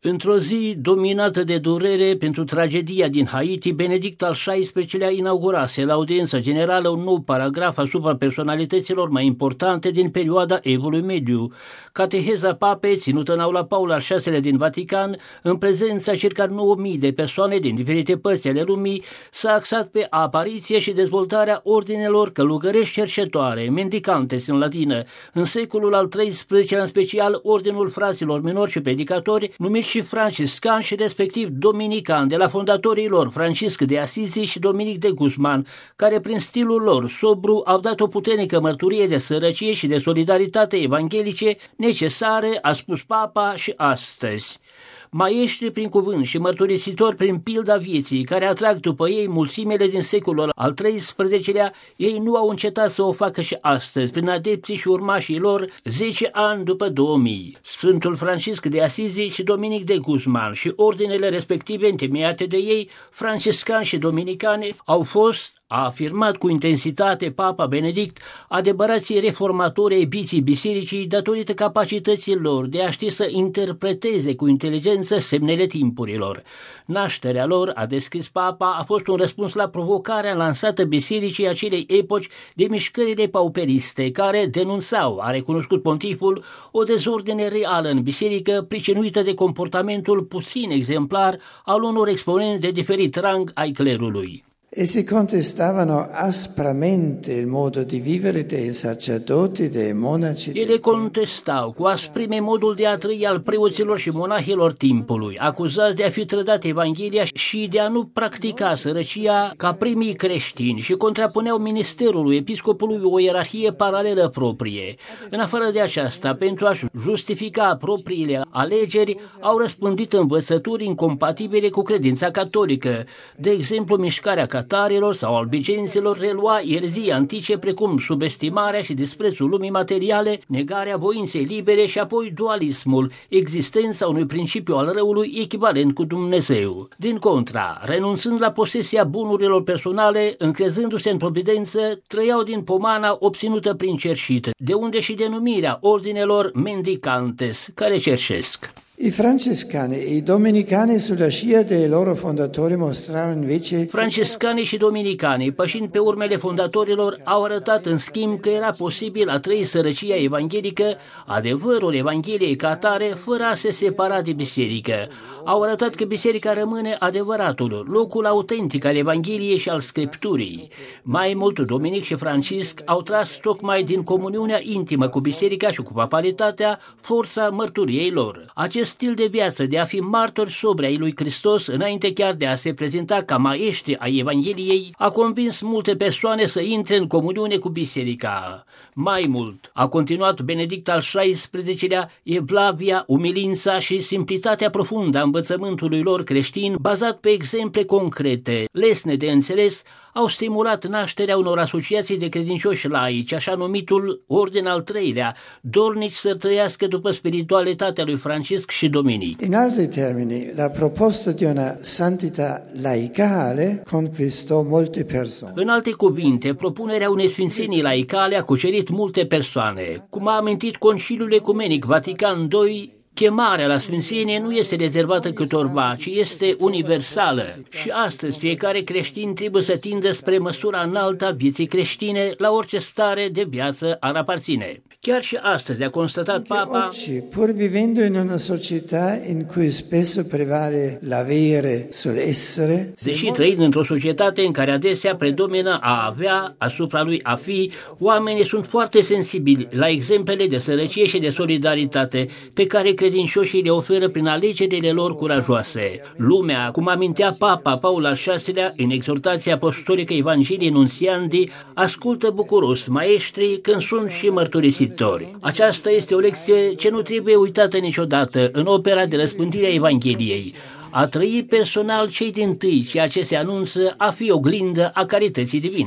Într-o zi dominată de durere pentru tragedia din Haiti, Benedict al XVI-lea inaugurase la audiența generală un nou paragraf asupra personalităților mai importante din perioada Evului Mediu. Cateheza papei, ținută în aula Paul al VI-lea din Vatican, în prezența circa 9.000 de persoane din diferite părți ale lumii, s-a axat pe apariția și dezvoltarea ordinelor călugărești cercetoare, mendicantes în latină, în secolul al XIII-lea, în special Ordinul Fraților Minori și Predicatori, numiți și franciscani și respectiv dominicani, de la fondatorii lor Francisc de Asizi și Dominic de Guzman, care prin stilul lor sobru au dat o puternică mărturie de sărăcie și de solidaritate evanghelice necesare, a spus Papa, și astăzi. Maieștri prin cuvânt și mărturisitori prin pilda vieții, care atrag după ei mulțimile din secolul al XIII-lea, ei nu au încetat să o facă și astăzi, prin adepții și urmașii lor, 10 ani după 2000. Sfântul Francisc de Asizi și Dominic de Guzman și ordinele respective întemeiate de ei, franciscani și dominicani, au fost, a afirmat cu intensitate Papa Benedict, adevărații reformatori ai vieții bisericii datorită capacității lor de a ști să interpreteze cu inteligență semnele timpurilor. Nașterea lor, a descris Papa, a fost un răspuns la provocarea lansată bisericii acelei epoci de mișcările pauperiste care denunțau, a recunoscut pontiful, o dezordine reală în biserică pricinuită de comportamentul puțin exemplar al unor exponenți de diferit rang ai clerului. Essi contestavano aspramente il modo di vivere dei sacerdoti, dei monaci. Ele contestau cu asprime modul de a trăi al preoților și monahilor timpului, acuzați de a fi trădat Evanghelia și de a nu practica sărăcia ca primii creștini, și contrapuneau ministerului episcopului o ierarhie paralelă proprie. În afară de aceasta, pentru a justifica propriile alegeri, au răspândit învățături incompatibile cu credința catolică, de exemplu mișcarea catarilor sau albigenților relua erezii antice precum subestimarea și disprețul lumii materiale, negarea voinței libere și apoi dualismul, existența unui principiu al răului echivalent cu Dumnezeu. Din contra, renunțând la posesia bunurilor personale, încrezându-se în providență, trăiau din pomana obținută prin cerșit, de unde și denumirea ordinelor mendicantes, care cerșesc. I francescani e i dominicani sulla scia dei loro fondatori mostrarono invece. Franciscanii și dominicanii, pășind pe urmele fondatorilor, au arătat în schimb că era posibil a trăi sărăcia evanghelică, adevărul Evangheliei ca atare, fără a se separa de biserică. Au arătat că biserica rămâne adevăratul, locul autentic al Evangheliei și al Scripturii. Mai mult, Dominic și Francisc au tras tocmai din comuniunea intimă cu biserica și cu papalitatea forța mărturiei lor. Acest stil de viață de a fi martori sobri ai lui Hristos, înainte chiar de a se prezenta ca maestri ai Evangheliei, a convins multe persoane să intre în comuniune cu biserica. Mai mult, a continuat Benedict al XVI-lea, evlavia, umilința și simplitatea profundă a învățământului lor creștin, bazat pe exemple concrete, lesne de înțeles, au stimulat nașterea unor asociații de credincioși laici, așa numitul Ordin al III-lea, dornici să trăiască după spiritualitatea lui Francisc și Dominic. In altri termini, la proposta di una santità laicale conquistò molte persone. În alte cuvinte, propunerea unei sfințenii laicale a cucerit multe persoane. Cum a amintit Conciliul Ecumenic Vatican II, chemarea la sfințenie nu este rezervată câtorva, ci este universală. Și astăzi fiecare creștin trebuie să tindă spre măsura înaltă a vieții creștine, la orice stare de viață ar aparține. Chiar și astăzi, a constatat Papa, pur vivendo in una società in cui spesso prevale l'avere sull'essere, deși trăind într-o societate în care adesea predomină a avea asupra lui a fi, oamenii sunt foarte sensibili la exemplele de sărăcie și de solidaritate pe care credincioșii le oferă prin alegerile lor curajoase. Lumea, cum amintea Papa Paul al VI-lea în exhortația apostolică Evangelii Nuntiandi, ascultă bucuros maestrii când sunt și mărturisitori. Aceasta este o lecție ce nu trebuie uitată niciodată în opera de răspândire a Evangheliei. A trăi personal cei dintâi ceea ce se anunță a fi oglindă a carității divine.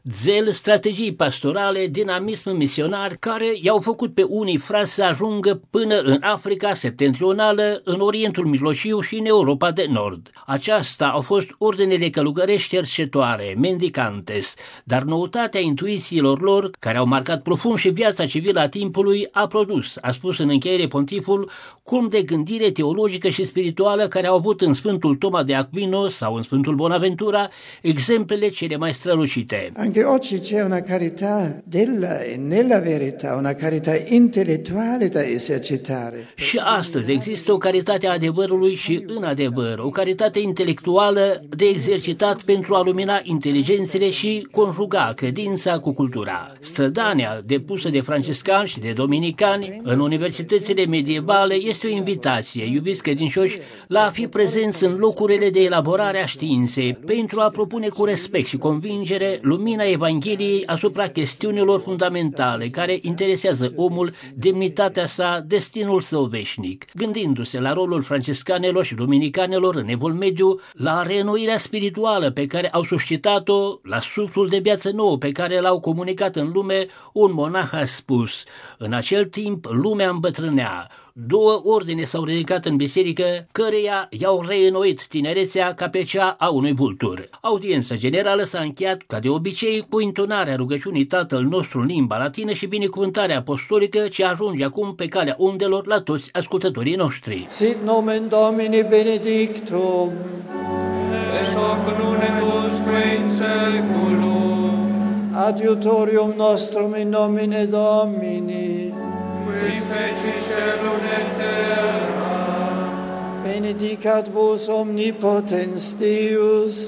zel, strategii pastorale, dinamism misionar, care i-au făcut pe unii frați să ajungă până în Africa septentrională, în Orientul Mijlociu și în Europa de Nord. Aceasta au fost ordinele călugărești cercetoare, mendicantes, dar noutatea intuițiilor lor, care au marcat profund și viața civilă a timpului, a produs, a spus în încheiere pontiful, culmi de gândire teologică și spirituală care au avut în Sfântul Toma de Aquino sau în Sfântul Bonaventura exemplele cele mai strălucite. Anche oggi c'è una carità della e nella verità, una carità intellettuale da esercitare. Și astăzi există o caritate a adevărului și în adevăr, o caritate intelectuală de exercitat pentru a lumina inteligențele și conjuga credința cu cultura. Strădania depusă de franciscani și de dominicani în universitățile medievale este o invitație, iubiți credincioși, la a fi prezenți în locurile de elaborare a științei pentru a propune cu respect și convingere lumina Evangheliei asupra chestiunilor fundamentale care interesează omul, demnitatea sa, destinul său veșnic, gândindu-se la rolul franciscanelor și dominicanelor în Evul Mediu, la reînnoirea spirituală pe care au suscitat-o, la suflul de viață nouă pe care l-au comunicat în lume, un monah a spus: în acel timp lumea îmbătrânea, 2 ordine s-au ridicat în biserică, căreia i-au reînnoit tinerețea ca pe cea a unui vultur. Audiența generală s-a încheiat, ca de obicei, cu intonarea rugăciunii Tatăl nostru în limba latină și binecuvântarea apostolică ce ajunge acum pe calea undelor la toți ascultătorii noștri. Sit nomen Domini benedictum, et hoc nunc et usque in saeculum, adiutorium nostrum in nomine Domini, qui feci caelum et terra. benedicat vos omnipotens Deus,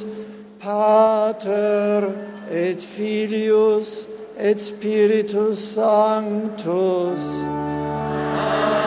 Pater et Filius et Spiritus Sanctus. Amen.